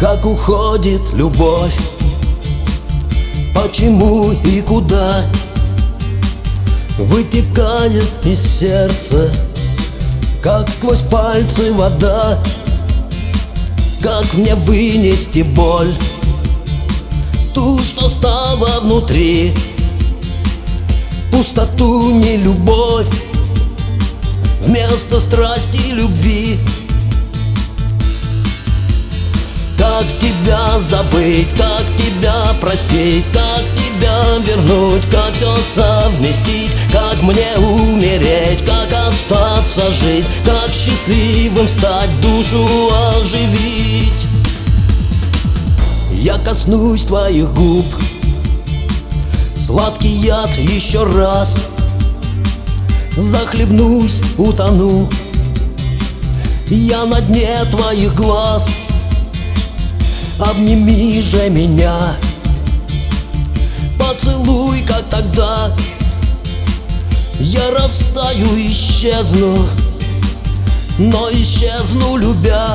Как уходит любовь, почему и куда вытекает из сердца, как сквозь пальцы вода. Как мне вынести боль, ту, что стала внутри, пустоту, не любовь, вместо страсти любви. Как тебя забыть, как тебя простить, как тебя вернуть, как все совместить, как мне умереть, как остаться жить, как счастливым стать, душу оживить. Я коснусь твоих губ, сладкий яд еще раз, захлебнусь, утону я на дне твоих глаз. Обними же меня, поцелуй, как тогда. Я растаю, исчезну, но исчезну, любя.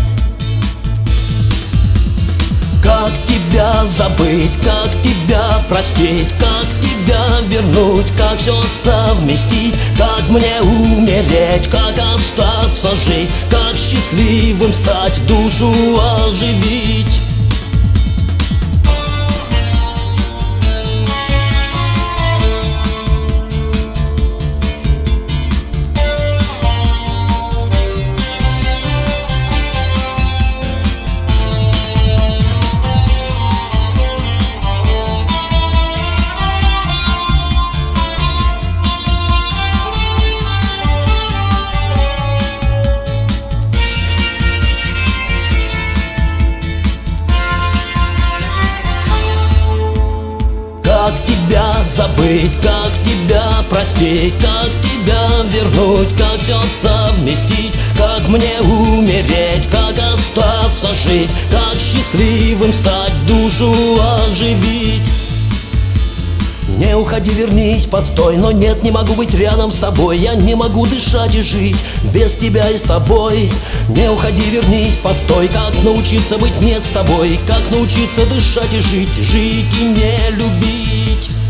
Как тебя забыть, как тебя простить, как тебя вернуть, как все совместить, как мне умереть, как остаться жить, как счастливым стать, душу оживить. Как тебя забыть, как тебя простить, как тебя вернуть, как все совместить, как мне умереть, как остаться жить, как счастливым стать, душу оживить. Не уходи, вернись, постой, но нет, не могу быть рядом с тобой. Я не могу дышать и жить без тебя и с тобой. Не уходи, вернись, постой, как научиться быть не с тобой, как научиться дышать и жить, жить и не любить.